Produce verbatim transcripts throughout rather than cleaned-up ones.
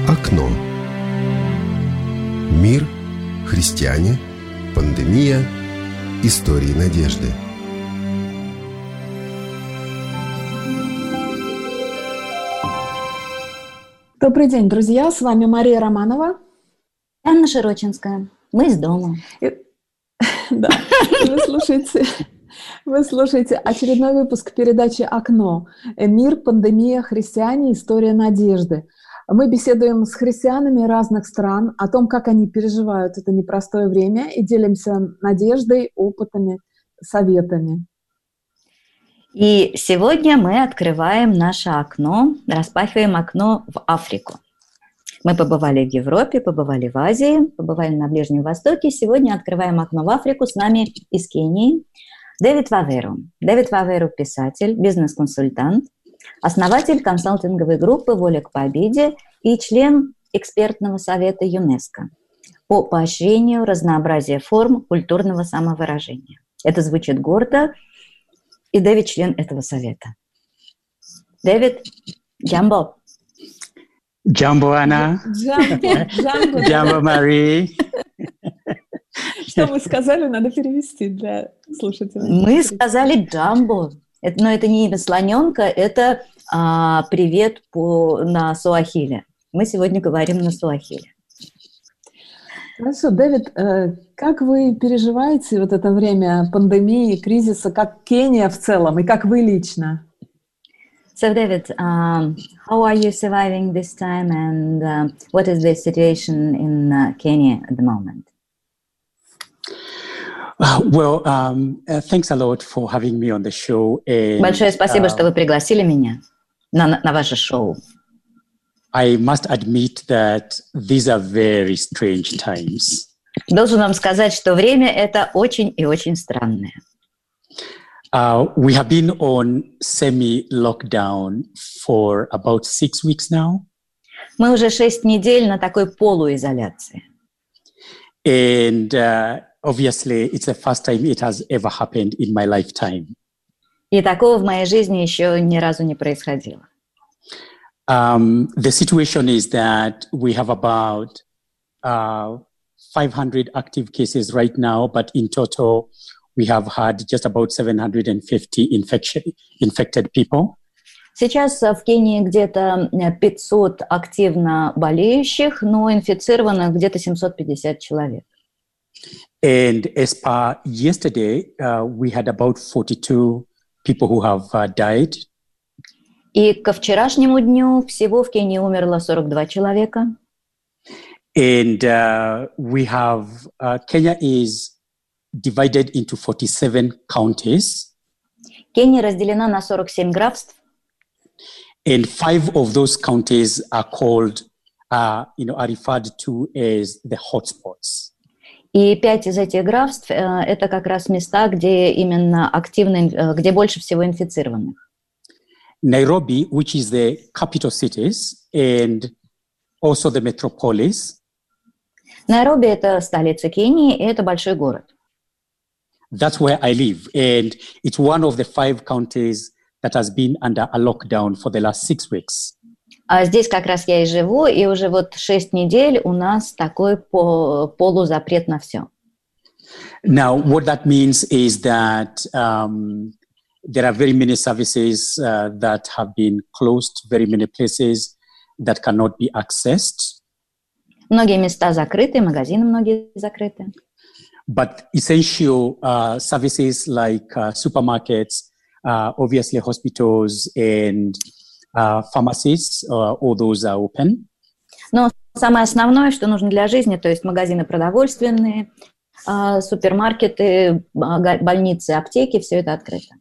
Окно. Мир, христиане, пандемия, истории надежды. Добрый день, друзья! С вами Мария Романова. Анна Широчинская. Мы из дома. И... Да, вы слушаете... Вы слушаете очередной выпуск передачи «Окно. Мир, пандемия, христиане. История надежды». Мы беседуем с христианами разных стран о том, как они переживают это непростое время, и делимся надеждой, опытами, советами. И сегодня мы открываем наше окно, распахиваем окно в Африку. Мы побывали в Европе, побывали в Азии, побывали на Ближнем Востоке. Сегодня открываем окно в Африку. С нами из Кении Дэвид Ваверу. Дэвид Ваверу – писатель, бизнес-консультант, основатель консалтинговой группы «Воля к победе» и член экспертного совета ЮНЕСКО по поощрению разнообразия форм культурного самовыражения. Это звучит гордо, и Дэвид член этого совета. Дэвид, джамбо. Джамбо, Анна. Джамбо, джамбо. Джамбо, Мари. Что вы сказали, надо перевести для слушателей. Мы сказали джамбо, это, но это не имя слоненка, это а, привет по, на суахиле. Мы сегодня говорим на суахиле. Хорошо, Дэвид, как вы переживаете вот это время пандемии, кризиса, как Кения в целом, и как вы лично? So, David, um, how are you surviving this time, and uh, what is the situation in uh, Kenya at the moment? Uh, well, um, uh, thanks a lot for having me on the show. And, Большое спасибо, uh, что вы пригласили меня на, на ваше шоу. I must admit that these are very strange times. Должен вам сказать, что время это очень и очень странное. Uh, we have been on semi-lockdown for about six weeks now. Мы уже шесть недель на такой полуизоляции. And uh, obviously, it's the first time it has ever happened in my lifetime. И такого в моей жизни еще ни разу не происходило. Um, the situation is that we have about uh, five hundred active cases right now, but in total, we have had just about seven hundred fifty infection, infected people. Сейчас в Кении где-то пятьсот активно болеющих, но инфицированных где-то семьсот пятьдесят человек. And as per yesterday, uh, we had about forty-two people who have uh, died. И ко вчерашнему дню всего в Кении умерло сорок два человека. And uh, we have, uh, Kenya is divided into forty-seven counties. Кения разделена на сорок семь графств. And five of those counties are called, uh, you know, are referred to as the hotspots. И пять из этих графств э, – это как раз места, где именно активно, э, где больше всего инфицированных. Nairobi, which is the capital cities, and also the metropolis. Найроби – это столица Кении, и это большой город. That's where I live, and it's one of the five counties that has been under a lockdown for the last six weeks. А здесь как раз я и живу, и уже вот шесть недель у нас такой по- полузапрет на все. Now, what that means is that um, there are very many services uh, that have been closed, very many places that cannot be accessed. Многие места закрыты, магазины многие закрыты. But essential uh, services like uh, supermarkets, uh, obviously hospitals and uh, pharmacies, uh, all those are open. Но самое основное, что нужно для жизни, то есть магазины продовольственные, э, супермаркеты, больницы, аптеки, все это открыто.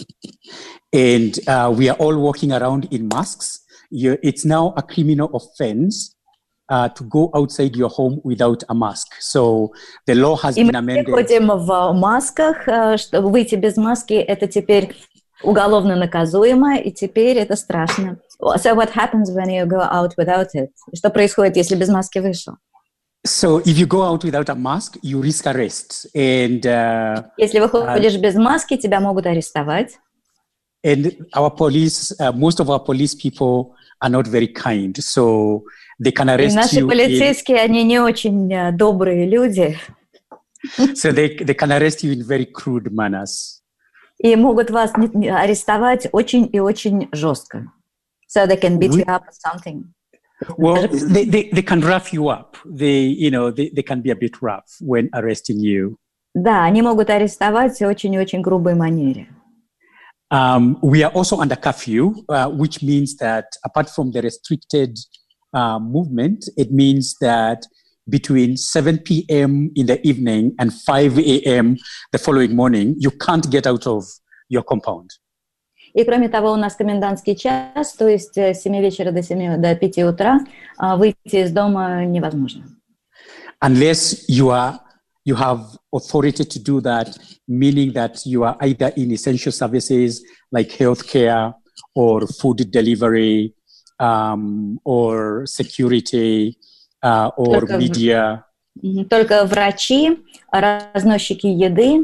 And uh, we are all walking around in masks. You, it's now a criminal offense uh, to go outside your home without a mask. So the law has И been мы amended. все ходим в масках, э, чтобы выйти без маски, это теперь уголовно наказуемо, и теперь это страшно. So what happens when you go out without it? Что происходит, если без маски вышел? So if you go out without a mask, you risk arrest. And uh, Если выходишь без маски, тебя могут арестовать. and our police, uh, most of our police people are not very kind, so they can arrest И наши you. полицейские, in... они не очень uh, добрые люди. So they, they can arrest you in very crude manners. И могут вас арестовать очень и очень жестко. So they can beat we... you up or something. Well, they, they, they can rough you up. They, you know, they, they can be a bit rough when arresting you. Да, они могут арестовать в очень и очень грубой манере. Um, we are also under curfew, uh, which means that apart from the restricted uh, movement, it means that between seven p.m. in the evening and five a.m. the following morning, you can't get out of your compound. И кроме того, у нас комендантский час, то есть с семи вечера до, семи, до пяти утра выйти из дома невозможно. Unless you are you have authority to do that, meaning that you are either in essential services like healthcare or food delivery um, or security uh, or только, media. Только врачи, разносчики еды,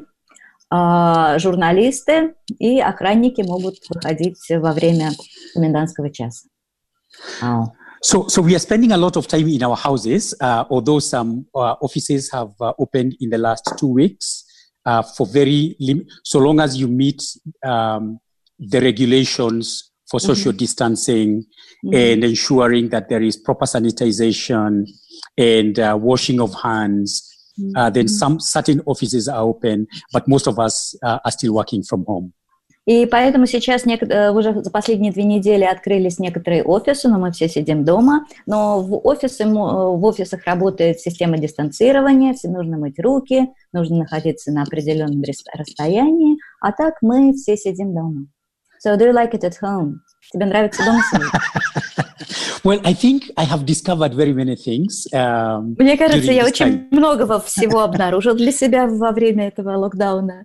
журналисты и охранники могут выходить во время комендантского часа. Wow. So, so we are spending a lot of time in our houses, uh, although some uh, offices have uh, opened in the last two weeks uh, for very lim- so long as you meet um, the regulations for social mm-hmm. distancing mm-hmm. and ensuring that there is proper sanitization and uh, washing of hands. Mm-hmm. Uh, then some certain offices are open, but most of us uh, are still working from home. И поэтому сейчас нек- уже за последние две недели открылись некоторые офисы, но мы все сидим дома. Но в, офисы, в офисах работает система дистанцирования, всем нужно мыть руки, нужно находиться на определенном расстоянии, а так мы все сидим дома. So do you like it at home? Тебе нравится дома сидеть? Well, I think I have discovered very many things. Um, Мне кажется, я очень много всего обнаружил для себя во время этого локдауна.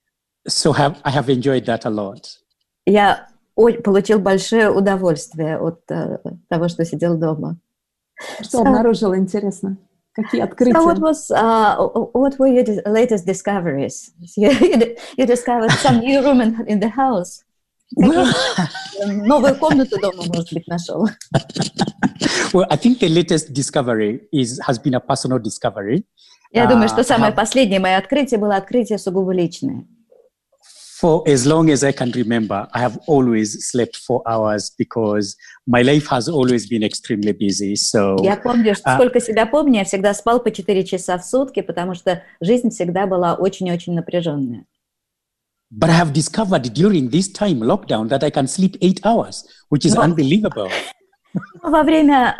So have, I have enjoyed that a lot. Я получил большое удовольствие от uh, того, что сидел дома. Что so, обнаружил, интересно? Какие открытия? So what was, uh, what were your latest discoveries? You, you discovered some new room in, in the house. Well, новую комнату дома, может быть, нашел. Well, I think the latest discovery is has been a personal discovery. Я uh, думаю, что самое have... последнее мое открытие было открытие сугубо личное. For as long as I can remember, I have always slept four hours because my life has always been extremely busy. So, я помню, что uh, сколько себя помню, я всегда спал по четыре часа в сутки, потому что жизнь всегда была очень-очень напряженная. But I have discovered during this time, lockdown, that I can sleep eight hours, which is unbelievable. Во время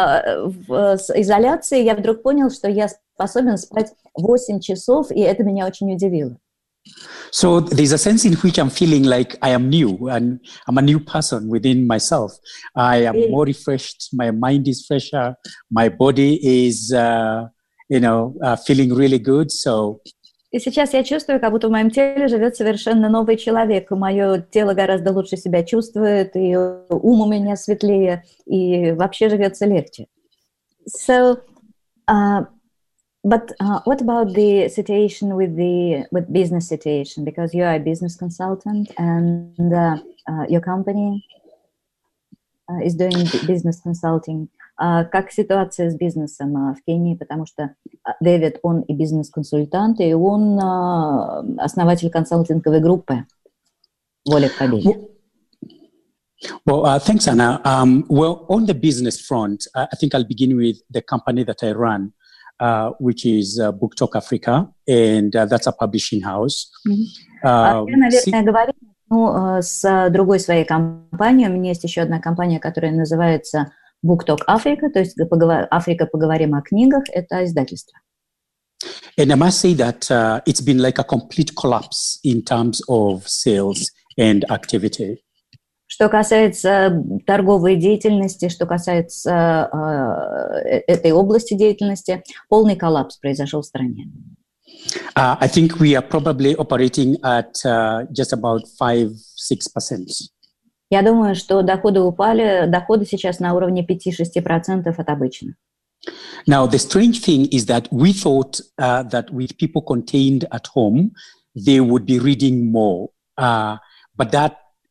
uh, изоляции я вдруг понял, что я способен спать восемь часов, и это меня очень удивило. So there's a sense in which I'm feeling like I am new and I'm a new person within myself. I am more refreshed. My mind is fresher. My body is, uh, you know, uh, feeling really good. So. И сейчас я чувствую, как будто в моем теле живет совершенно новый человек. Мое тело гораздо лучше себя чувствует, и ум у меня светлее, и вообще живется легче. So, uh, but uh, what about the situation with the with business situation? Because you are a business consultant, and uh, uh, your company uh, is doing business consulting. Uh, как ситуация с бизнесом uh, в Кении? Потому что Дэвид, он и бизнес-консультант, и он uh, основатель консалтинговой группы «Воля к победе». Well, uh, thanks, Anna. Um, well, on the business front, uh, I think I'll begin with the company that I run. Uh, which is uh, Book Talk Africa, and uh, that's a publishing house. Mm-hmm. Uh, Я, наверное, говорю ну, с другой своей компанией. У меня есть еще одна компания, которая называется Book Talk Africa, то есть Африка, поговорим о книгах. Это издательство. And I must say that uh, it's been like a complete collapse in terms of sales and activity. Что касается торговой деятельности, что касается э, этой области деятельности, полный коллапс произошел в стране. Uh, I think we are probably operating at uh, just about five to six percent. Я думаю, что доходы упали, доходы сейчас на уровне пять-шесть процентов от обычных. Now, the strange thing is that we thought uh, that with people contained at home, they would be reading more, uh, but that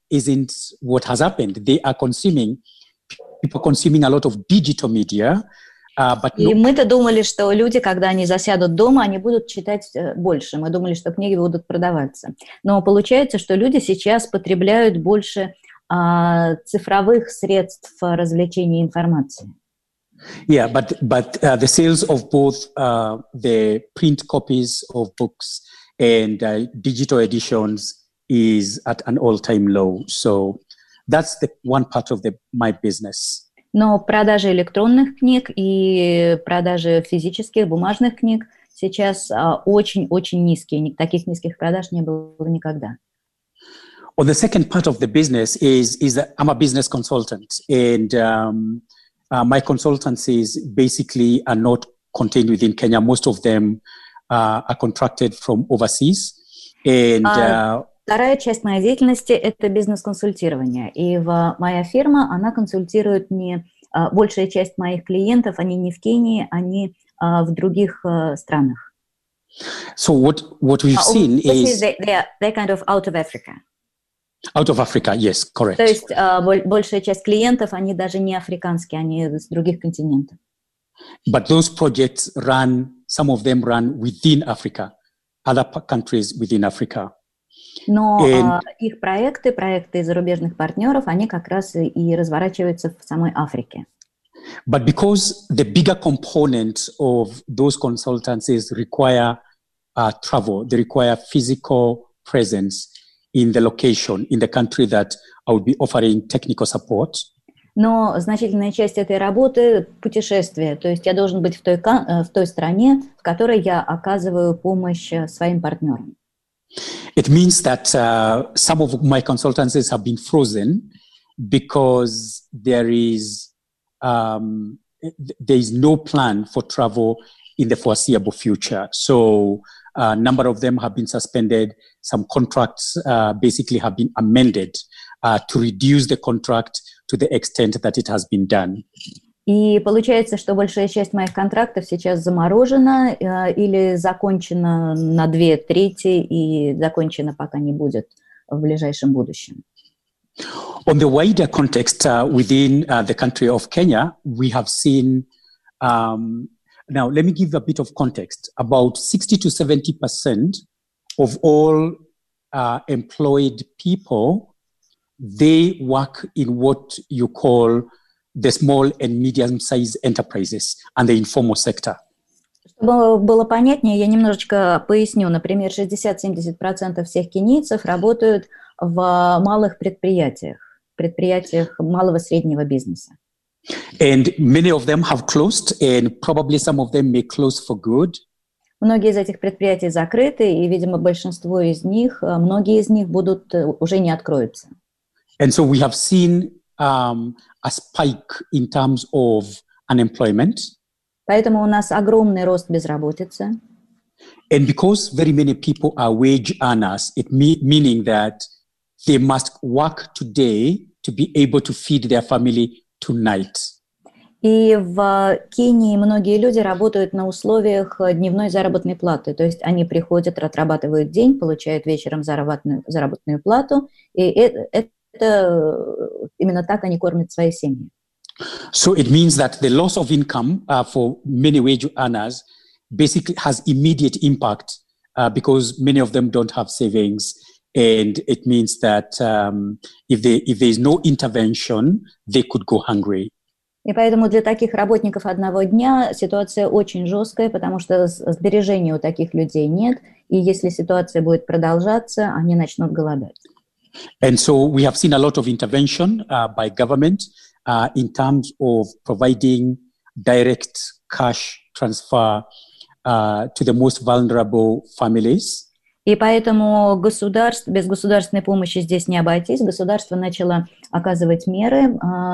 isn't what has happened. They are consuming, people consuming a lot of digital media. Uh, but И no- мы-то думали, что люди, когда они засядут дома, они будут читать больше. Мы думали, что книги будут продаваться. Но получается, что люди сейчас потребляют больше а, цифровых средств развлечения и информации. Yeah, but but uh, the sales of both uh, the print copies of books and uh, digital editions is at an all-time low. So that's the one part of the my business. Но продажи электронных книг и продажи физических, бумажных книг сейчас а, очень-очень низкие. Таких низких продаж не было никогда. Well, the second part of the business is is that I'm a business consultant, and um, uh, my consultancies basically are not contained within Kenya. Most of them uh, are contracted from overseas, and uh, Вторая часть моей деятельности – это бизнес-консультирование. И в, моя фирма, она консультирует не… Большая часть моих клиентов, они не в Кении, они а, в других а, странах. So what, what we've seen This is… is they, they are, they're kind of out of Africa. Out of Africa, yes, correct. То есть а, большая часть клиентов, они даже не африканские, они с других континентов. But those projects run, some of them run within Africa, other countries within Africa. Но And, а, их проекты, проекты зарубежных партнеров, они как раз и, и разворачиваются в самой Африке. but because the bigger component of those consultancies require uh, travel, they require physical presence in the location, in the country that I would be offering technical support. Но значительная часть этой работы – путешествие. То есть я должен быть в той, в той стране, в которой я оказываю помощь своим партнерам. It means that uh, some of my consultancies have been frozen because there is um, there is no plan for travel in the foreseeable future. So a number of them have been suspended. Some contracts uh, basically have been amended uh, to reduce the contract to the extent that it has been done. И получается, что большая часть моих контрактов сейчас заморожена э, или закончена на две трети и закончена пока не будет в ближайшем будущем. On the wider context uh, within uh, the country of Kenya, we have seen, um, now let me give a bit of context, about sixty to seventy percent of all uh, employed people, they work in what you call the small and medium-sized enterprises and the informal sector. Чтобы было понятнее, я немножечко поясню. Например, шестьдесят-семьдесят процентов всех кенийцев работают в малых предприятиях, предприятиях малого и среднего бизнеса. And many of them have closed, and probably some of them may close for good. Многие из этих предприятий закрыты, и, видимо, большинство из них, многие из них будут уже не откроются. And so we have seen um, a spike in terms of unemployment. Поэтому у нас огромный рост безработицы. And because very many people are wage earners, it me- meaning that they must work today to be able to feed their family tonight. И в Кении многие люди работают на условиях дневной заработной платы. То есть они приходят, отрабатывают день, получают вечером заработную, заработную плату, и это, это именно так они кормят свои семьи. So it means that the loss of income uh, for many wage earners basically has immediate impact uh, because many of them don't have savings. And it means that um, if, they, if there is no intervention, they could go hungry. И поэтому для таких работников одного дня ситуация очень жесткая, потому что сбережений у таких людей нет, и если ситуация будет продолжаться, они начнут голодать. And so we have seen a lot of intervention uh, by government uh, in terms of providing direct cash transfer uh, to the most vulnerable families. И поэтому государство, без государственной помощи здесь не обойтись. Государство начало оказывать меры,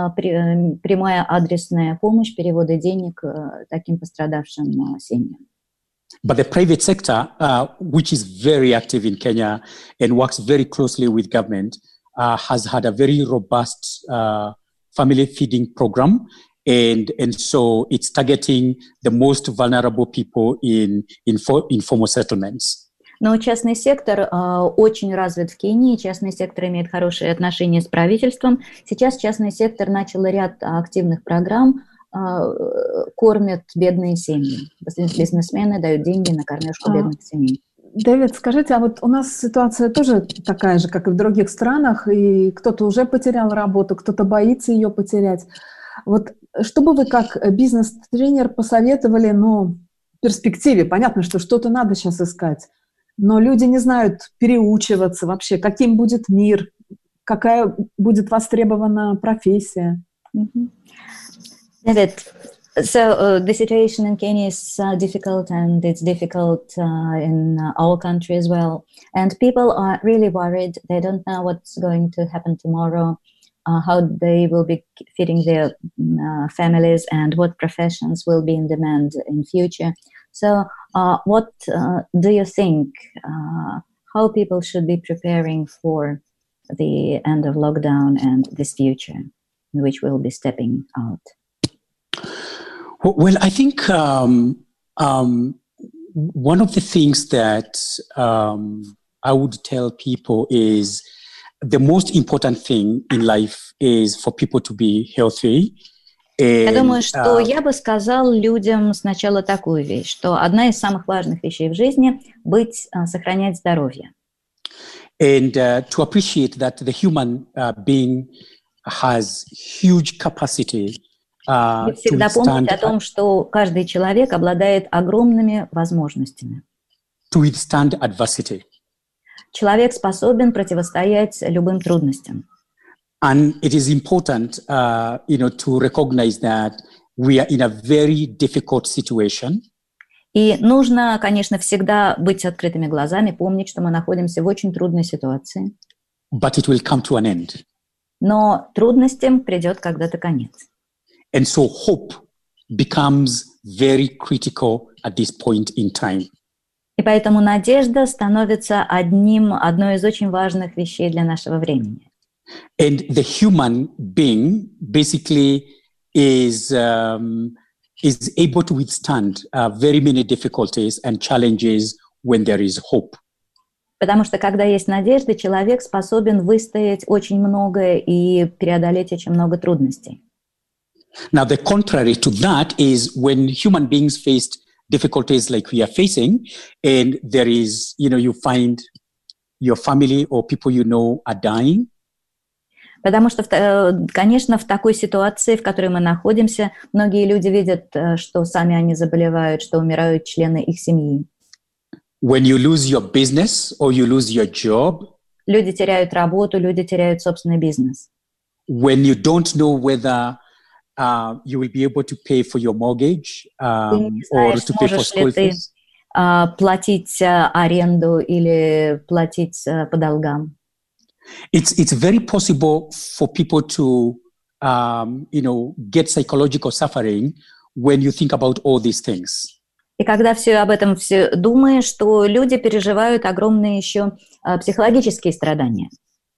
прямая адресная помощь, переводы денег таким пострадавшим семьям. But the private sector, uh, which is very active in Kenya and works very closely with government, uh, has had a very robust uh, family feeding program. And, and so it's targeting the most vulnerable people in, in for, informal settlements. Но частный сектор э, очень развит в Кении, частный сектор имеет хорошие отношения с правительством. Сейчас частный сектор начал ряд активных программ, э, кормят бедные семьи. Бизнесмены дают деньги на кормежку бедных семей. Дэвид, скажите, а вот у нас ситуация тоже такая же, как и в других странах, и кто-то уже потерял работу, кто-то боится ее потерять. Вот что бы вы как бизнес-тренер посоветовали, ну, в перспективе? Понятно, что что-то надо сейчас искать, но люди не знают переучиваться вообще, каким будет мир, какая будет востребована профессия. Дэвид, so uh, the situation in Kenya is uh, difficult, and it's difficult uh, in uh, our country as well. And people are really worried. They don't know what's going to happen tomorrow, uh, how they will be feeding their uh, families, and what professions will be in demand in future. So uh, what uh, do you think, uh, how people should be preparing for the end of lockdown and this future in which we'll be stepping out? Well, I think um, um, one of the things that um, I would tell people is the most important thing in life is for people to be healthy. And, я думаю, что uh, я бы сказал людям сначала такую вещь, что одна из самых важных вещей в жизни – быть, сохранять здоровье. And uh, to appreciate that the human uh, being has huge capacity. И всегда помнить о том, что каждый человек обладает огромными возможностями. To withstand adversity. Человек способен противостоять любым трудностям. And it is important, uh, you know, to recognize that we are in a very difficult situation. И нужно, конечно, всегда быть с открытыми глазами, помнить, что мы находимся в очень трудной ситуации. But it will come to an end. Но трудностям придет когда-то конец. And so hope becomes very critical at this point in time. И поэтому надежда становится одним, одной из очень важных вещей для нашего времени. And the human being basically is, um, is able to withstand uh, very many difficulties and challenges when there is hope. Потому что когда есть надежда, человек способен выстоять очень многое и преодолеть очень много трудностей. Now, the contrary to that is when human beings faced difficulties like we are facing, and there is, you know, you find your family or people you know are dying. Потому что, конечно, в такой ситуации, в которой мы находимся, многие люди видят, что сами они заболевают, что умирают члены их семьи. When you lose your business or you lose your job. Люди теряют работу, люди теряют собственный бизнес. When you don't know whether Uh, you will be able to pay for your mortgage um, or to pay for school fees. Uh, платить uh, аренду или платить uh, по долгам. It's it's very possible for people to um, you know get psychological suffering when you think about all these things. И когда все об этом все думаешь, что люди переживают огромные еще uh, психологические страдания.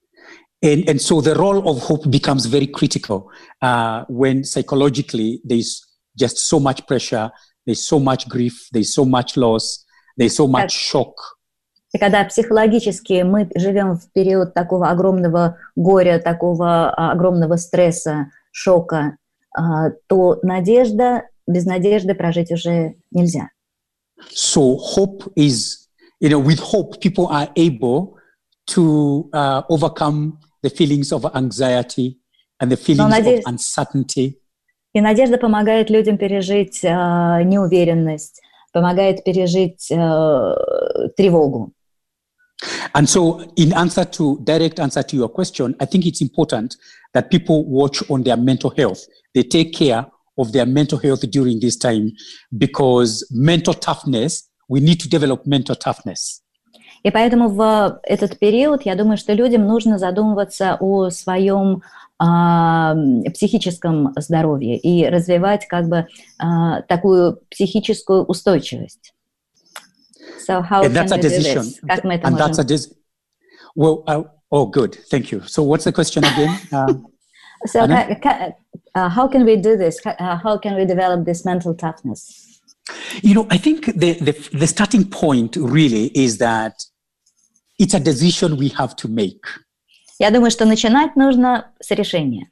And, and so the role of hope becomes very critical uh, when psychologically there's just so much pressure, there's so much grief, there's so much loss, there's so much shock. И когда психологически мы живем в период такого огромного горя, такого огромного стресса, шока, то надежда, без надежды прожить уже нельзя. So hope is, you know, with hope people are able to uh, overcome the feelings of anxiety and the feelings надежд... of uncertainty. И надежда помогает людям пережить э, неуверенность, помогает пережить э, тревогу. And so, in answer to direct answer to your question, I think it's important that people watch on their mental health. They take care of their mental health during this time because mental toughness, we need to develop mental toughness. И поэтому в этот период, я думаю, что людям нужно задумываться о своем э, психическом здоровье и развивать как бы э, такую психическую устойчивость. So how And can that's a we do decision. this? Как мы это And можем? that's a de- well, uh, oh, good, thank you. So what's the question again? Uh, so ca- ca- uh, how can we do this? Uh, how can we develop this mental toughness? You know, I think the, the, the starting point really is that it's a decision we have to make. Я думаю, что начинать нужно с решения.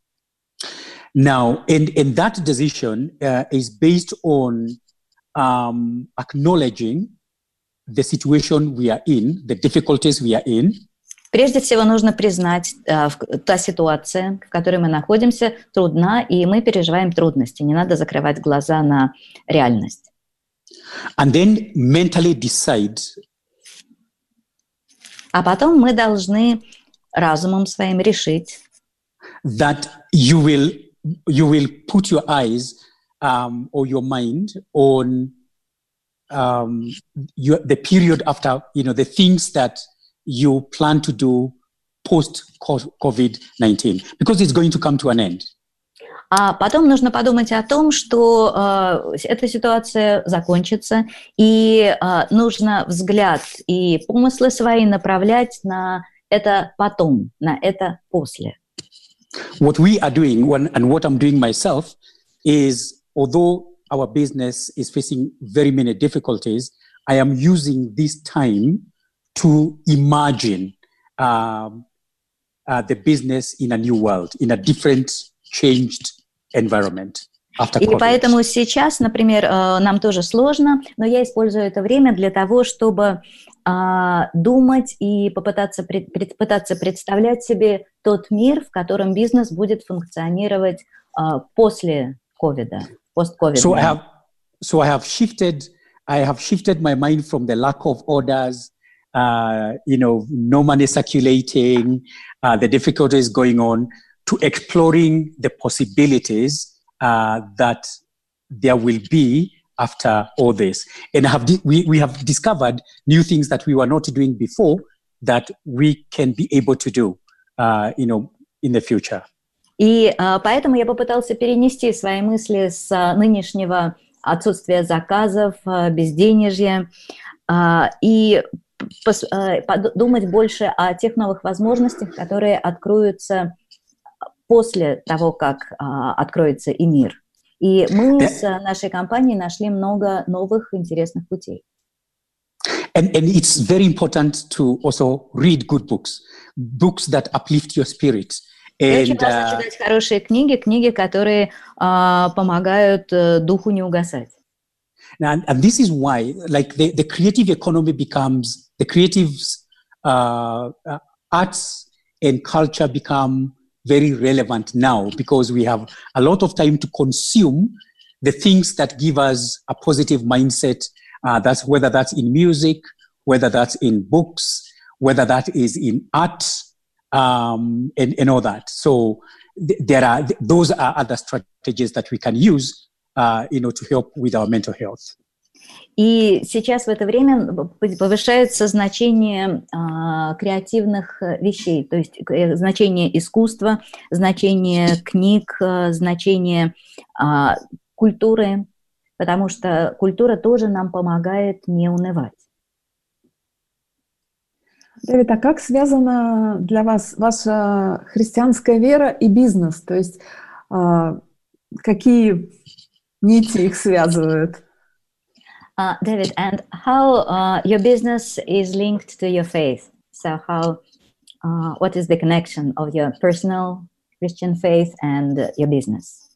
Now, and, and that decision uh, is based on um, acknowledging the situation we are in, the difficulties we are in. Прежде всего нужно признать, uh, та ситуация, в которой мы находимся, трудна, и мы переживаем трудности. Не надо закрывать глаза на реальность. And then mentally decide. А потом мы должны разумом своим решить, that you will you will put your eyes um, or your mind on um, your, the period after, you know, the things that you plan to do post COVID nineteen, because it's going to come to an end. А потом нужно подумать о том, что э, эта ситуация закончится, и э, нужно взгляд и помыслы свои направлять на это потом, на это после. What we are doing, when, and what I'm doing myself, is although our business is facing very many difficulties, I am using this time to imagine um, uh, the business in a new world, in a different, changed environment after И COVID. поэтому сейчас, например, нам тоже сложно, но я использую это время для того, чтобы uh, думать и попытаться, пред, пытаться представлять себе тот мир, в котором бизнес будет функционировать uh, после ковида, пост-ковида. So I have, so I have shifted, I have shifted my mind from the lack of orders, uh, you know, no money circulating, uh, the difficulties going on, to exploring the possibilities uh, that there will be after all this. And have di- we, we have discovered new things that we were not doing before that we can be able to do, uh, you know, in the future. И uh, поэтому я попытался перенести свои мысли с uh, нынешнего отсутствия заказов, uh, безденежья, uh, и пос- uh, подумать больше о тех новых возможностях, которые откроются после того, как uh, откроется и мир. И мы с нашей компанией нашли много новых интересных путей. And, and it's very important to also read good books, books that uplift your spirit. И очень важно uh, читать хорошие книги, книги, которые uh, помогают uh, духу не угасать. And, and this is why, like, the, the creative economy becomes, the creative uh, uh, arts and culture become very relevant now, because we have a lot of time to consume the things that give us a positive mindset. Uh, that's whether that's in music, whether that's in books, whether that is in art, um, and, and all that. So th- there are th- those are other strategies that we can use, uh, you know, to help with our mental health. И сейчас в это время повышается значение э, креативных вещей, то есть значение искусства, значение книг, значение э, культуры, потому что культура тоже нам помогает не унывать. Дэвид, а как связана для вас ваша христианская вера и бизнес? То есть э, какие нити их связывают? Uh, David, and how uh, your business is linked to your faith? So how, uh, what is the connection of your personal Christian faith and uh, your business?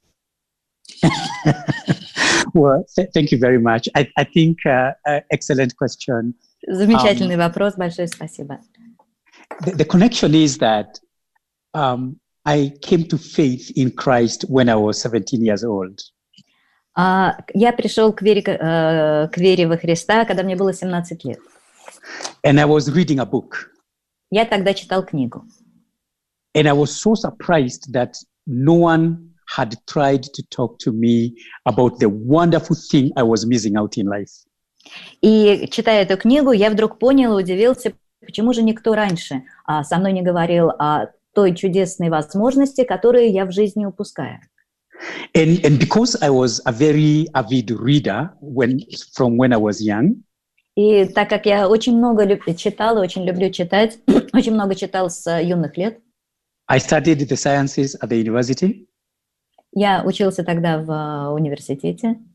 Well, th- thank you very much. I, I think uh, uh, excellent question. Замечательный um, вопрос, большое спасибо. The, the connection is that um, I came to faith in Christ when I was seventeen years old. Uh, я пришел к вере, uh, к вере во Христа, когда мне было семнадцать лет. And I was reading a book. Я тогда читал книгу. And I was so surprised that no one had tried to talk to me about the wonderful thing I was missing out in life. И читая эту книгу, я вдруг понял и удивился, почему же никто раньше uh, со мной не говорил о той чудесной возможности, которую я в жизни упускаю. And, and because I was a very avid reader when, from when I was young, и так как я очень много люб- читала, очень люблю читать, очень много читал с юных лет, I studied the sciences at the university. Я учился тогда в университете.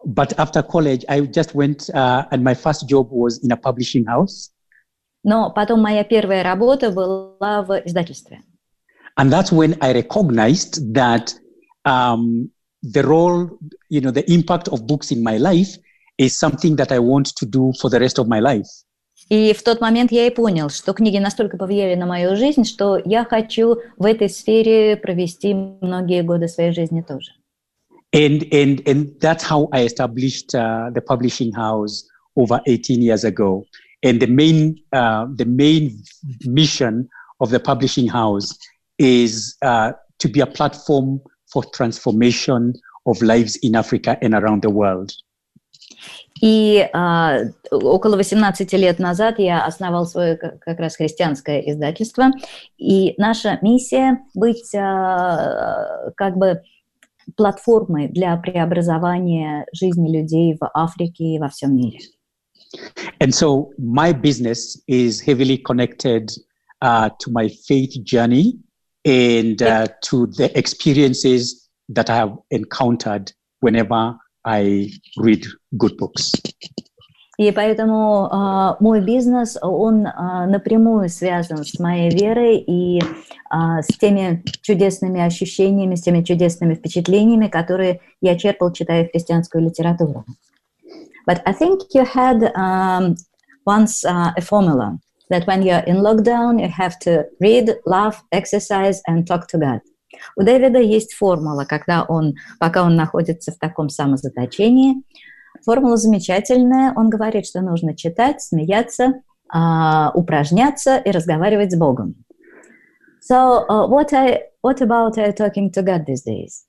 but after college, I just went, uh, and my first job was in a publishing house. Но потом моя первая работа была в издательстве. And that's when I recognized that um, the role, you know, the impact of books in my life is something that I want to do for the rest of my life. И в тот момент я и понял, что книги настолько повлияли на мою жизнь, что я хочу в этой сфере провести многие годы своей жизни тоже. And and and that's how I established uh, the publishing house over eighteen years ago. And the main uh, the main mission of the publishing house is uh, to be a platform for transformation of lives in Africa and around the world. И а, около восемнадцати лет назад я основал свое как раз христианское издательство, и наша миссия быть а, как бы платформой для преобразования жизни людей в Африке и во всем мире. And so my business is heavily connected uh, to my faith journey and uh, to the experiences that I have encountered whenever I read good books. И поэтому uh, мой бизнес, он uh, напрямую связан с моей верой и uh, с теми чудесными ощущениями, с теми чудесными впечатлениями, которые я черпал, читая христианскую литературу. But I think you had um, once uh, a formula that when you're in lockdown, you have to read, laugh, exercise and talk to God. У Дэвида есть формула, когда он, пока он находится в таком самозаточении. Формула замечательная. Он говорит, что нужно читать, смеяться, uh, упражняться и разговаривать с Богом. So, uh, what, I, what about uh, talking to God these days?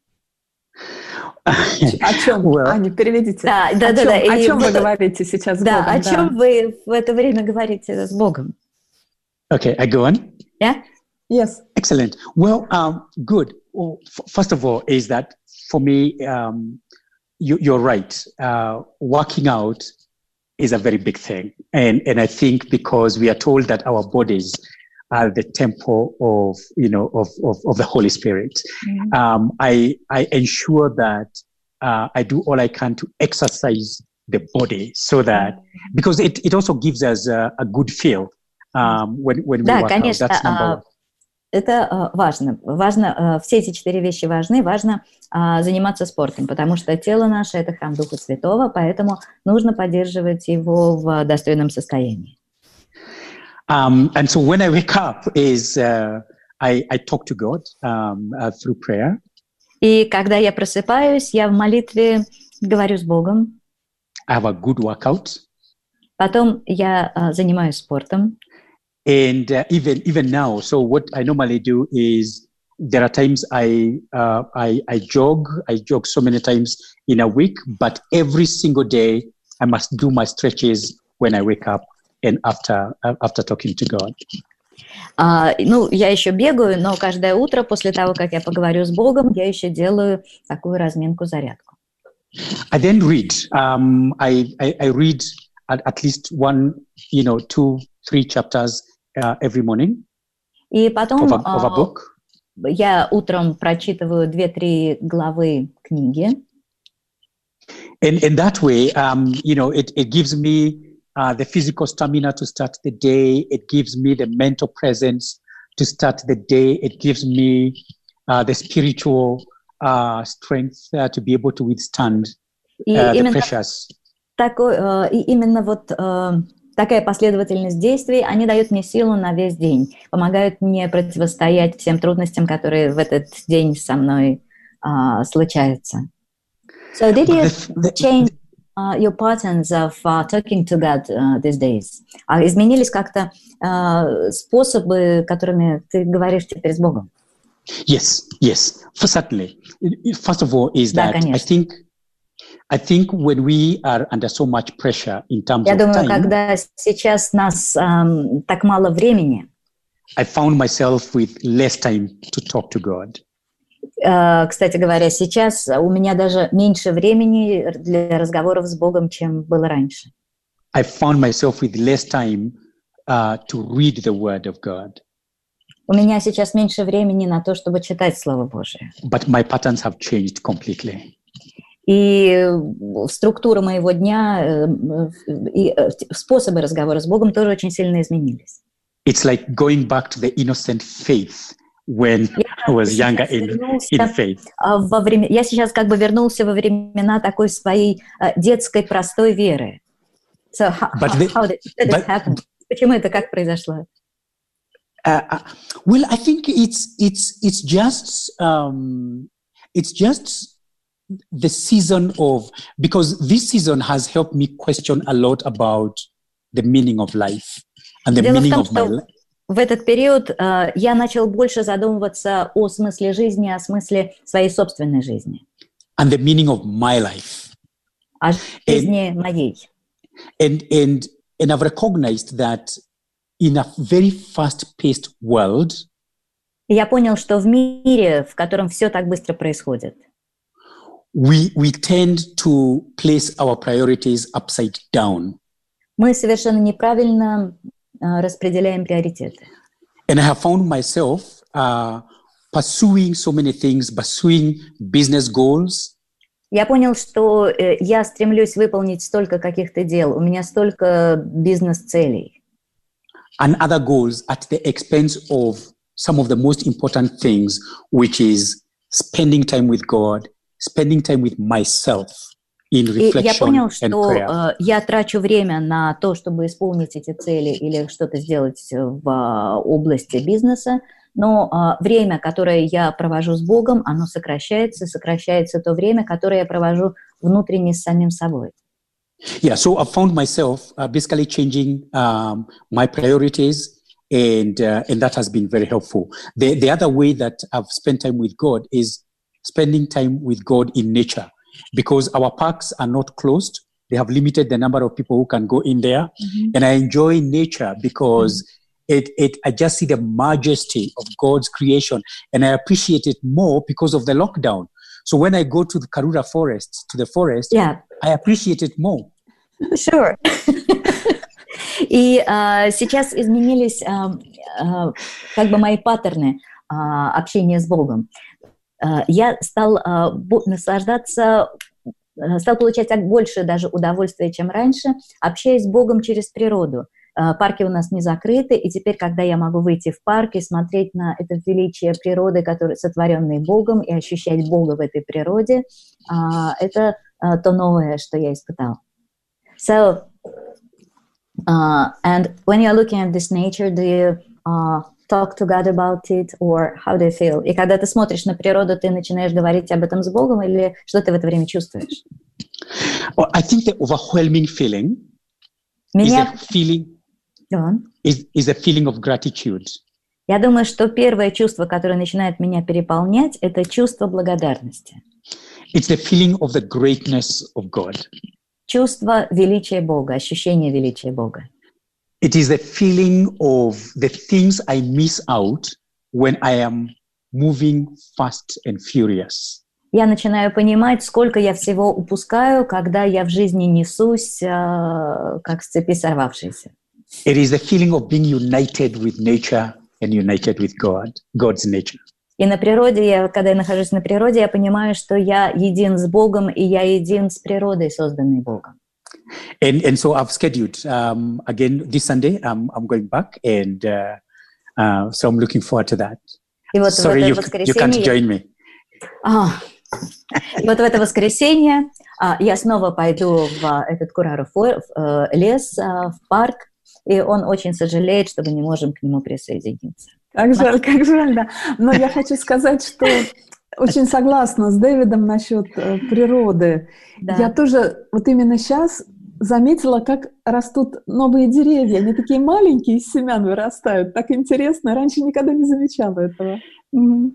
О чем? Well, Аня, переведите. Да, да, о да, чем, да. о чем и, вы говорите сейчас с да, Богом? О да. чем вы в это время говорите с Богом? Okay, I go on? Yeah? Yes. Excellent. Well, um, good. Well, f- first of all, is that for me, um, you, you're right. Uh, working out is a very big thing. And, and I think because we are told that our bodies are the temple of, you know, of, of, of the Holy Spirit. Mm-hmm. Um, I, I ensure that uh, I do all I can to exercise the body so that, because it, it also gives us a, a good feel um, when, when we да, work конечно, out. That's number one. Это важно. Важно, все эти четыре вещи важны. Важно заниматься спортом, потому что тело наше – это храм Духа Святого, поэтому нужно поддерживать его в достойном состоянии. Um, and so when I wake up, is uh, I, I talk to God um, uh, through prayer. И когда я просыпаюсь, я в молитве говорю с Богом. I have a good workout. Потом я uh, занимаюсь спортом. And uh, even even now, so what I normally do is there are times I uh, I I jog. I jog so many times in a week, but every single day I must do my stretches when I wake up and after uh, after talking to God. Uh, ну, я еще бегаю, но каждое утро после того, как я поговорю с Богом, я еще делаю такую разминку, зарядку. I then read. Um, I, I I read at, at least one, you know, two, three chapters uh, every morning. И потом of a, of a book. Uh, я утром прочитываю две-три главы книги. And in that way, um, you know, it it gives me Uh, the physical stamina to start the day. It gives me the mental presence to start the day. It gives me uh, the spiritual uh, strength uh, to be able to withstand uh, the pressures. Такой, uh, и именно вот uh, такая последовательность действий, они дают мне силу на весь день, помогают мне противостоять всем трудностям, которые в этот день со мной uh, случаются. So did you the, the, change Uh, your patterns of uh, talking to God uh, these days? Uh, изменились как-то uh, способы, которыми ты говоришь теперь с Богом? Yes, yes, for certainly. First of all, is да, that конечно. I think, I think when we are under so much pressure in terms Я of думаю, time, когда сейчас нас um, так мало времени, I found myself with less time to talk to God. Uh, кстати говоря, сейчас у меня даже меньше времени для разговоров с Богом, чем было раньше. I found myself with less time uh, to read the Word of God. У меня сейчас меньше времени на то, чтобы читать Слово Божие. But my patterns have changed completely. И структура моего дня, и способы разговора с Богом тоже очень сильно изменились. It's like going back to the innocent faith when I was younger in, in faith. Во время, я сейчас как бы вернулся во времена такой своей детской простой веры. So how, the, how did, did but, it happen? Почему это, как произошло? Uh, well, I think it's it's it's just um, it's just the season of, because this season has helped me question a lot about the meaning of life and the Дело meaning в том, of my life. В этот период uh, я начал больше задумываться о смысле жизни, о смысле своей собственной жизни. And the meaning of my life. О жизни and, моей. And and and I've recognized that in a very fast-paced world. Я понял, что в мире, в котором все так быстро происходит, we we tend to place our priorities upside down. Мы совершенно неправильно uh, распределяем приоритеты. And I have found myself uh, pursuing so many things, pursuing business goals. Я понял, что э, я стремлюсь выполнить столько каких-то дел, у меня столько бизнес-целей. And other goals at the expense of some of the most important things, which is spending time with God, spending time with myself in reflection И я понял, and что prayer. э, я трачу время на то, чтобы исполнить эти цели или что-то сделать в э, области бизнеса, но э, время, которое я провожу с Богом, оно сокращается, сокращается то время, которое я провожу внутренне с самим собой. Yeah, so I found myself uh, basically changing um, my priorities, and uh, and that has been very helpful. The the other way that I've spent time with God is spending time with God in nature, because our parks are not closed. They have limited the number of people who can go in there, mm-hmm. and I enjoy nature because mm-hmm. it it I just see the majesty of God's creation, and I appreciate it more because of the lockdown. So when I go to the Karura forest, to the forest, yeah. I appreciate it more. Sure. И uh, сейчас изменились uh, uh, как бы мои паттерны uh, общения с Богом. Uh, я стал uh, наслаждаться, uh, стал получать больше даже удовольствия, чем раньше, общаясь с Богом через природу. Uh, парки у нас не закрыты, и теперь, когда я могу выйти в парк и смотреть на это величие природы, который, сотворенной Богом, и ощущать Бога в этой природе, uh, это uh, то новое, что я испытала. So, uh, and when you're looking at this nature, do you uh, talk to God about it, or how do you feel? И когда ты смотришь на природу, ты начинаешь говорить об этом с Богом, или что ты в это время чувствуешь? Well, I think the overwhelming feeling Меня... is a feeling is, is a feeling of gratitude. Я думаю, что первое чувство, которое начинает меня переполнять, это чувство благодарности. It's the feeling of the greatness of God. Чувство величия Бога, ощущение величия Бога. It is the feeling of the things I miss out when I am moving fast and furious. Я начинаю понимать, сколько я всего упускаю, когда я в жизни несусь, э, как с цепи сорвавшийся. It is the feeling of being united with nature and united with God, God's nature. И на природе, я, когда я нахожусь на природе, я понимаю, что я един с Богом, и я един с природой, созданной Богом. And and so I've scheduled um, again this Sunday. I'm I'm going back, and uh, uh, so I'm looking forward to that. И вот Sorry, в это you, воскресенье... you can't join me. А, и вот в это воскресенье а, я снова пойду в этот Курару в лес, а, в парк, и он очень сожалеет, что мы не можем к нему присоединиться. Как жаль, как жаль, да. Но я хочу сказать, что очень согласна с Дэвидом насчет э, природы. Да. Я тоже вот именно сейчас заметила, как растут новые деревья. Они такие маленькие, из семян вырастают. Так интересно. Раньше никогда не замечала этого. Mm-hmm.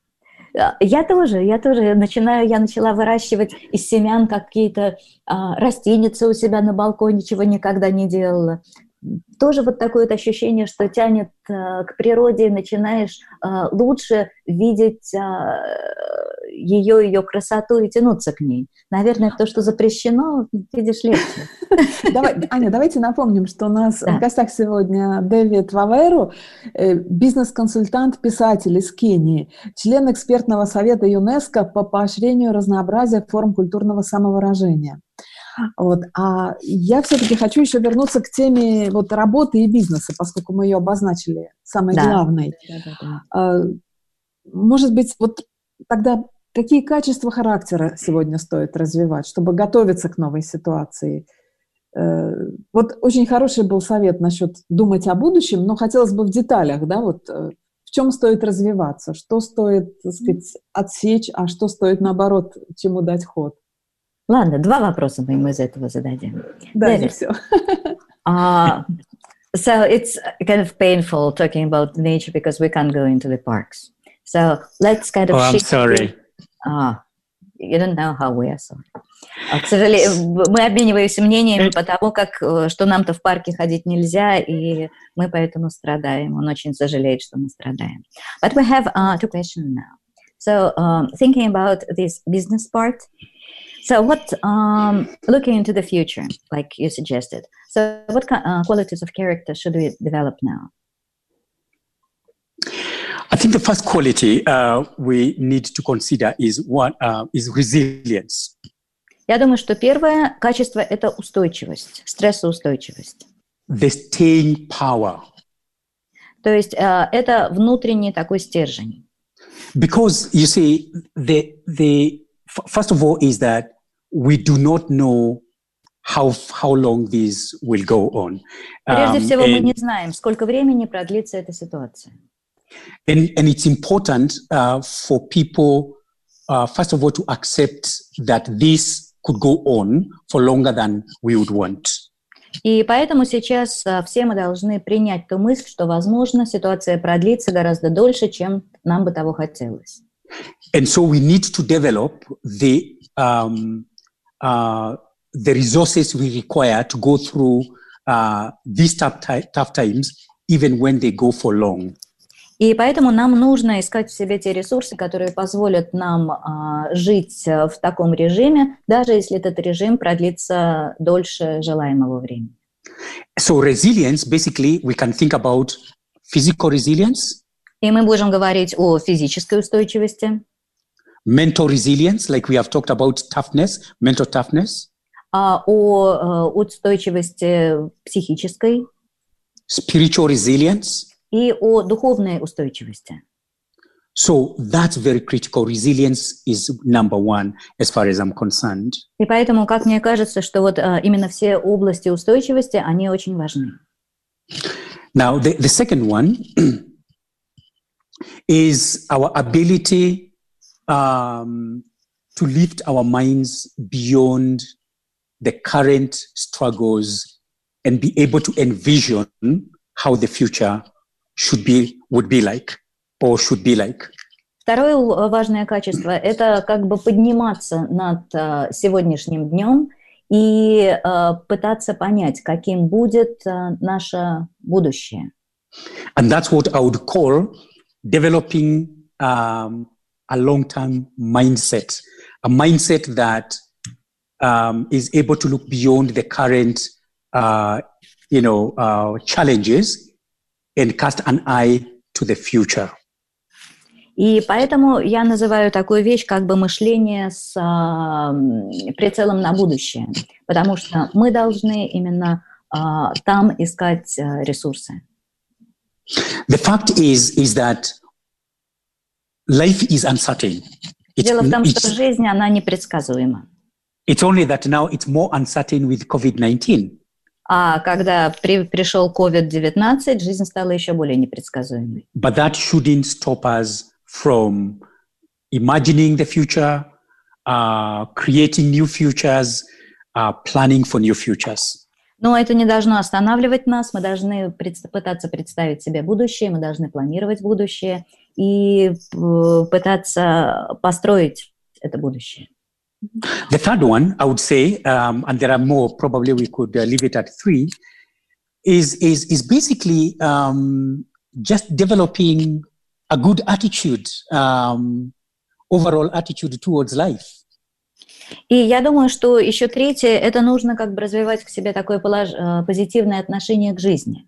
Я тоже, я тоже начинаю, я начала выращивать из семян какие-то а, растеницы у себя на балконе, чего никогда не делала. тоже вот такое вот ощущение, что тянет к природе, начинаешь лучше видеть ее, ее красоту и тянуться к ней. Наверное, то, что запрещено, видишь, легче. Давай, Аня, давайте напомним, что у нас да. в гостях сегодня Дэвид Ваверу, бизнес-консультант, писатель из Кении, член экспертного совета ЮНЕСКО по поощрению разнообразия форм культурного самовыражения. Вот. А я все-таки хочу еще вернуться к теме вот, работы и бизнеса, поскольку мы ее обозначили самой да. главной. Да, да, да. Может быть, вот тогда какие качества характера сегодня стоит развивать, чтобы готовиться к новой ситуации? Вот очень хороший был совет насчет думать о будущем, но хотелось бы в деталях, да, вот в чем стоит развиваться, что стоит, так сказать, отсечь, а что стоит, наоборот, чему дать ход. Ладно, два вопроса мы ему из этого зададим. Да, не все. Uh, so it's kind of painful talking about nature because we can't go into the parks. So let's kind of... Oh, I'm sorry. Ah, you don't know how we are sorry. К сожалению, мы обмениваемся мнениями по тому, как, что нам-то в парке ходить нельзя, и мы поэтому страдаем. Он очень сожалеет, что мы страдаем. But we have uh, two questions now. So um, thinking about this business part, so what, um, looking into the future, like you suggested, so what uh, qualities of character should we develop now? I think the first quality uh, we need to consider is what uh, is resilience. Я думаю, что первое качество – это устойчивость, стрессоустойчивость. The staying power. То есть uh, это внутренний такой стержень. Because, you see, the, the, first of all is that we do not know how, how long this will go on. Прежде Um, всего, and, мы не знаем, сколько времени продлится эта ситуация. And, and it's important uh, for people, uh, first of all, to accept that this could go on for longer than we would want. И поэтому сейчас uh, все мы должны принять ту мысль, что, возможно, ситуация продлится гораздо дольше, чем нам бы того хотелось. And so we need to develop the, um, uh, the resources we require to go through uh, these tough, t- tough times, even when they go for long. И поэтому нам нужно искать в себе те ресурсы, которые позволят нам а, жить в таком режиме, даже если этот режим продлится дольше желаемого времени. So resilience, basically, we can think about physical resilience. И мы будем говорить о физической устойчивости. Mental resilience, like we have talked about toughness, mental toughness. А, о а, устойчивости психической. Spiritual resilience. И о духовной устойчивости. So that's very critical. Resilience is number one as far as I'm concerned. И поэтому, как мне кажется, что вот а, именно все области устойчивости, они очень важны. Now, the, the second one is our ability um, to lift our minds beyond the current struggles and be able to envision how the future should be, would be like, or should be like. Второе важное качество – это как бы подниматься над uh, сегодняшним днем и uh, пытаться понять, каким будет uh, наше будущее. And that's what I would call developing um, a long-term mindset, a mindset that um, is able to look beyond the current, uh, you know, uh, challenges and cast an eye to the future. И поэтому я называю такую вещь как бы мышление с а, прицелом на будущее, потому что мы должны именно а, там искать а, ресурсы. The fact is, is that life is uncertain. It's, Дело в том, что жизнь, она непредсказуема. It's only that now it's more uncertain with covid nineteen. А когда при, пришел ковид девятнадцать, жизнь стала еще более непредсказуемой. But that shouldn't stop us from imagining the future, uh, creating new futures, uh, planning for new futures. Но это не должно останавливать нас. Мы должны пред, пытаться представить себе будущее, мы должны планировать будущее и э, пытаться построить это будущее. The third one, I would say, um, and there are more, probably we could uh, leave it at three, is is is basically um, just developing a good attitude, um, overall attitude towards life. И я думаю, что еще третье, это нужно как бы развивать к себе такое полож... позитивное отношение к жизни.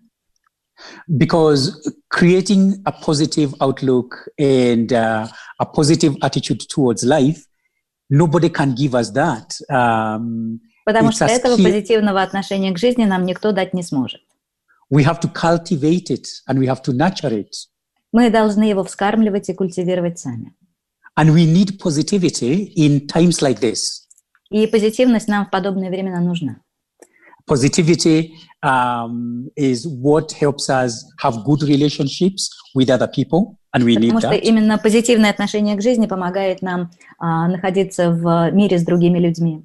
Because creating a positive outlook and uh, a positive attitude towards life, nobody can give us that. Um, Потому что этого позитивного отношения к жизни нам никто дать не сможет. We have to cultivate it and we have to nurture it. Мы должны его вскармливать и культивировать сами. And we need positivity in times like this. И позитивность нам в подобные времена нужна. Positivity um, is what helps us have good relationships with other people, and we need that. Потому что именно позитивное отношение к жизни помогает нам uh, находиться в мире с другими людьми.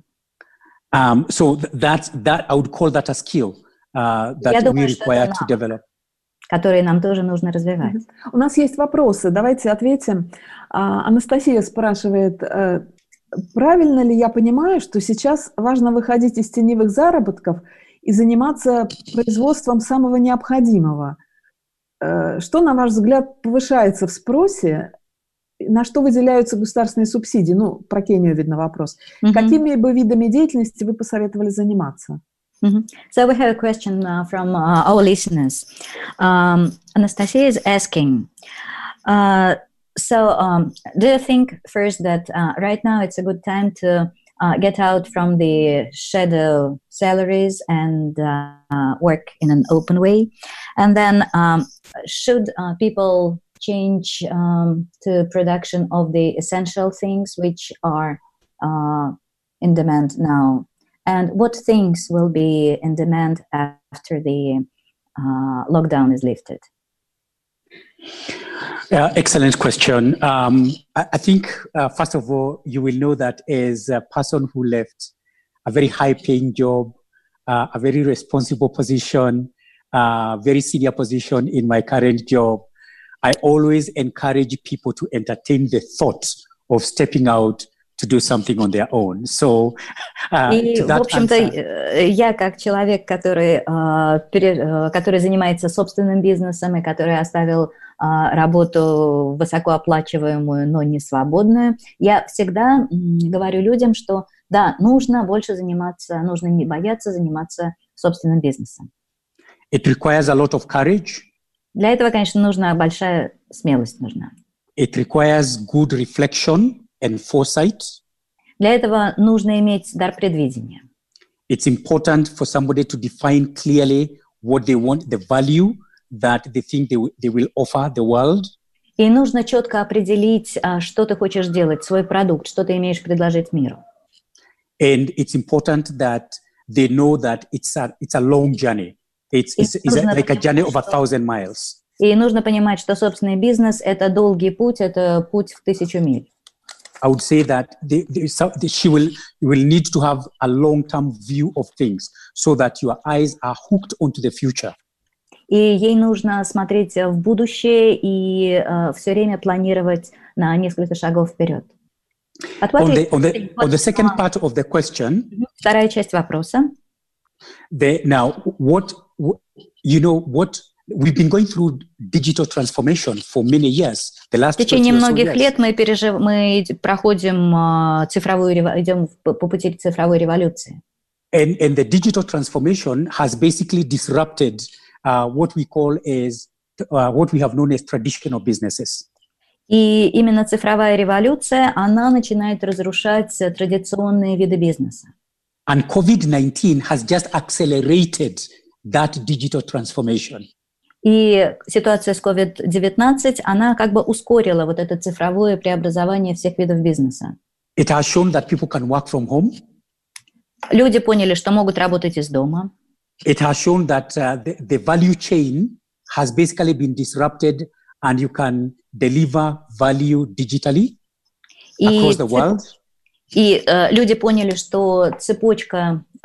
Um, so that's that. I would call that a skill uh, that Я думаю, we require to develop. Которые нам тоже нужно развивать. У нас есть вопросы, давайте ответим. Анастасия спрашивает, правильно ли я понимаю, что сейчас важно выходить из теневых заработков и заниматься производством самого необходимого? Что, на ваш взгляд, повышается в спросе? На что выделяются государственные субсидии? Ну, про Кению видно вопрос. Mm-hmm. Какими бы видами деятельности вы посоветовали заниматься? Mm-hmm. So we have a question uh, from uh, our listeners. Um, Anastasia is asking, uh, so um, do you think first that uh, right now it's a good time to uh, get out from the shadow salaries and uh, uh, work in an open way? And then um, should uh, people change um, to production of the essential things which are uh, in demand now? And what things will be in demand after the uh, lockdown is lifted? Uh, excellent question. Um, I, I think, uh, first of all, you will know that as a person who left a very high-paying job, uh, a very responsible position, a uh, very senior position in my current job, I always encourage people to entertain the thought of stepping out to do something on their own. So, uh, И, в общем-то, answer, я как человек, который, uh, пере, uh, который занимается собственным бизнесом и который оставил uh, работу высокооплачиваемую, но не свободную, я всегда mm, говорю людям, что да, нужно больше заниматься, нужно не бояться заниматься собственным бизнесом. It requires a lot of courage. Для этого, конечно, нужна большая смелость. Нужна. It requires good reflection and foresight. Для этого нужно иметь дар предвидения. It's important for somebody to define clearly what they want, the value that they think they, w- they will offer the world. И нужно четко определить, что ты хочешь делать, свой продукт, что ты имеешь предложить миру. And it's important that they know that it's a, it's a long journey. It's, it's, it's a, like a journey of a thousand miles. И нужно понимать, что собственный бизнес – это долгий путь, это путь в тысячу миль. I would say that they, they, she will, you will need to have a long-term view of things so that your eyes are hooked onto the future. И ей нужно смотреть в будущее и uh, все время планировать на несколько шагов вперед. On the, on the, on the second part of the question, вторая часть вопроса. The, now, what, you know, what we've been going through digital transformation for many years. The last В течение многих лет мы, пережив... мы проходим uh, цифровую, идем по пути цифровой революции. And, and the digital transformation has basically disrupted uh, what we call as, uh, what we have known as traditional businesses. И именно цифровая революция, она начинает разрушать традиционные виды бизнеса. And COVID nineteen has just accelerated that digital transformation. И ситуация с ковид девятнадцать, она как бы ускорила вот это цифровое преобразование всех видов бизнеса. It has shown that people can work from home. Люди поняли, что могут работать из дома. It has shown that uh, the, the value chain has basically been disrupted and you can deliver value digitally across the world. И э, люди поняли, что цепочка э,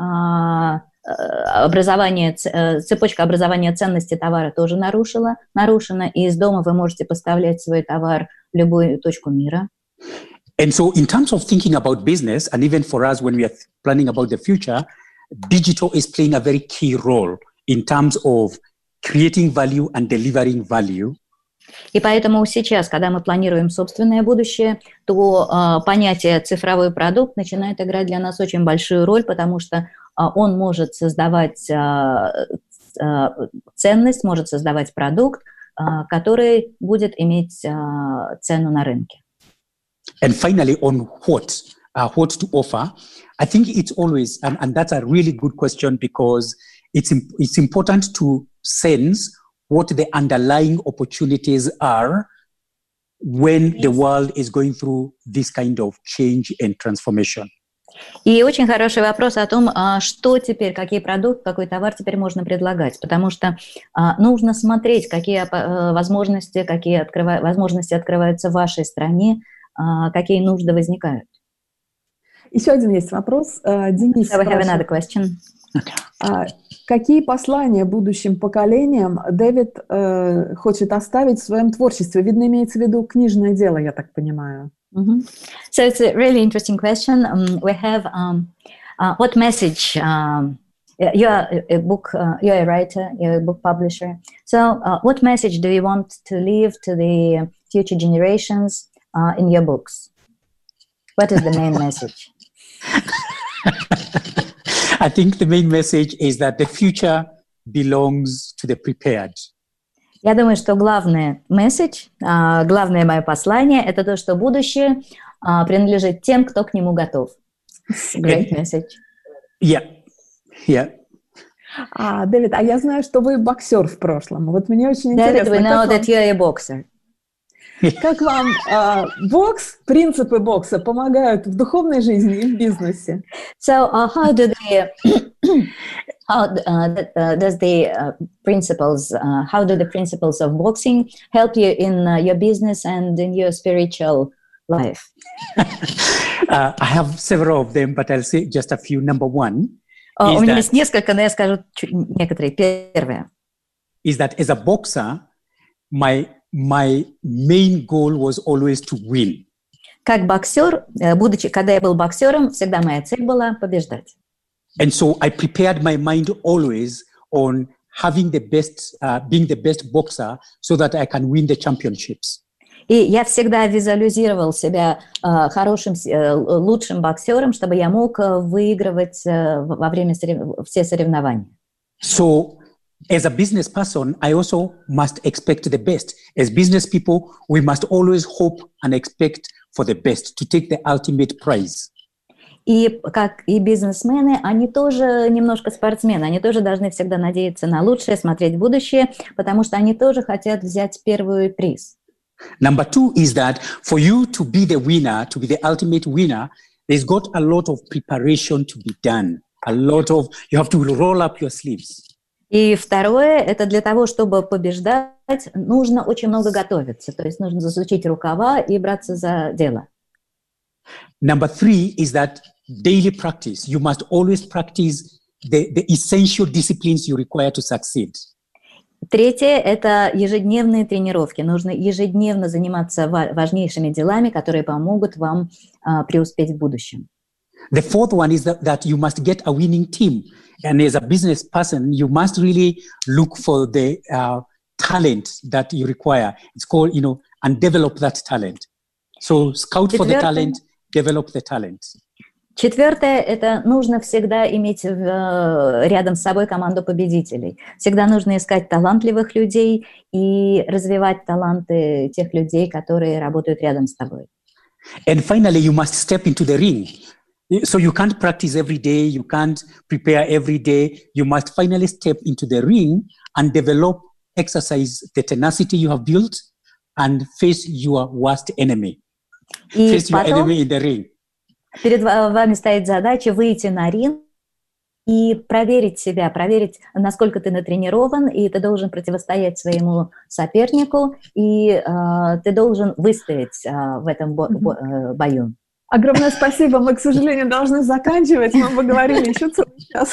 образования, цепочка образования ценности товара тоже нарушила, нарушена, и из дома вы можете поставлять свой товар в любую точку мира. And so in terms of thinking about business, and even for us when we are planning about the future, digital is playing a very key role in terms of creating value and delivering value. И поэтому сейчас, когда мы планируем собственное будущее, то э, понятие «цифровой продукт» начинает играть для нас очень большую роль, потому что э, он может создавать э, э, ценность, может создавать продукт, э, который будет иметь э, цену на рынке. And finally, on what, uh, what to offer, I think it's always, and, and that's a really good question because it's, it's important to sense what the underlying opportunities are when the world is going through this kind of change and transformation. И очень хороший вопрос о том, что теперь, какие продукты, какой товар теперь можно предлагать, потому что нужно смотреть, какие возможности, какие открыва... возможности открываются в вашей стране, какие нужды возникают. Еще один есть вопрос. Денис So we have another question. Какие послания будущим поколениям Дэвид э, хочет оставить в своем творчестве? Видно, имеется в виду книжное дело, я так понимаю. Mm-hmm. So it's a really interesting question. Um, we have um, uh, what message? Um, you are a book. Uh, you are a writer. You're a book publisher. So, uh, what message do you want to leave to the future generations uh, in your books? What is the main message? I think the main message is that the future belongs to the prepared. Я думаю, что главный месседж, главное мое послание – это то, что будущее принадлежит тем, кто к нему готов. Great message. Yeah, yeah. А, Дэвид, а я знаю, что вы боксер в прошлом. Вот мне очень интересно. David, we know that you're a boxer. Как вам uh, бокс, принципы бокса помогают в духовной жизни и в бизнесе? So, uh, how do they, how uh, uh, does the uh, principles, uh, how do the principles of boxing help you in uh, your business and in your spiritual life? uh, I have several of them, but I'll say just a few. Number one, uh, is у меня that, есть несколько, но я скажу некоторые. Первое. Is that as a boxer, my My main goal was always to win. Как боксер, будучи, когда я был боксером, всегда моя цель была побеждать. And so I prepared my mind always on having the best, uh, being the best boxer, so that I can win the championships. И я всегда визуализировал себя uh, хорошим, uh, лучшим боксером, чтобы я мог выигрывать uh, во время сорев... все соревнования. So as a business person, I also must expect the best. As business people, we must always hope and expect for the best, to take the ultimate prize. И как и бизнесмены, они тоже немножко спортсмены, они тоже должны всегда надеяться на лучшее, смотреть в будущее, потому что они тоже хотят взять первый приз. Number two is that for you to be the winner, to be the ultimate winner, there's got a lot of preparation to be done. A lot of, you have to roll up your sleeves. И второе, это для того, чтобы побеждать, нужно очень много готовиться. То есть нужно засучить рукава и браться за дело. Number three is that daily practice. You must always practice the, the essential disciplines you require to succeed. Третье – это ежедневные тренировки. Нужно ежедневно заниматься важнейшими делами, которые помогут вам uh, преуспеть в будущем. The fourth one is that, that you must get a winning team. And as a business person, you must really look for the uh, talent that you require. It's called, you know, and develop that talent. So scout for the talent, develop the talent. Четвертое – это нужно всегда иметь э, рядом с собой команду победителей. Всегда нужно искать талантливых людей и развивать таланты тех людей, которые работают рядом с тобой. And finally, you must step into the ring. So you can't practice every day, you can't prepare every day. You must finally step into the ring and develop, exercise the tenacity you have built and face your worst enemy. И face your потом enemy in the ring. Перед вами стоит задача выйти на ринг и проверить себя, проверить, насколько ты натренирован, и ты должен противостоять своему сопернику, и э, ты должен выстоять э, в этом бо- бо- бою. Огромное спасибо. Мы, к сожалению, должны заканчивать. Мы бы говорили еще целый час.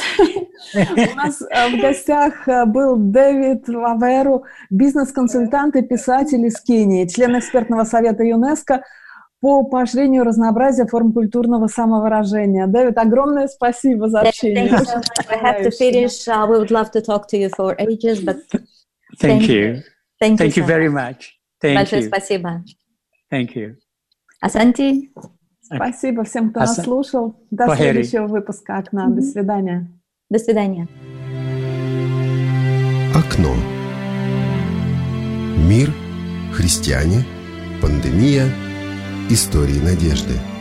У нас в гостях был Дэвид Ваверу, бизнес-консультант и писатель из Кении, член экспертного совета ЮНЕСКО по поощрению разнообразия форм культурного самовыражения. Дэвид, огромное спасибо за общение. Thank you so much. I have to finish. Uh, we would love to talk to you for ages, but thank you. Thank, thank you, you so very much. much. Thank Большое you. спасибо. Thank you. Асанти. Спасибо всем, кто Аса... нас слушал. До Пахери. следующего выпуска «Окна». Mm-hmm. До свидания. До свидания. Окно. Мир, христиане, пандемия, истории надежды.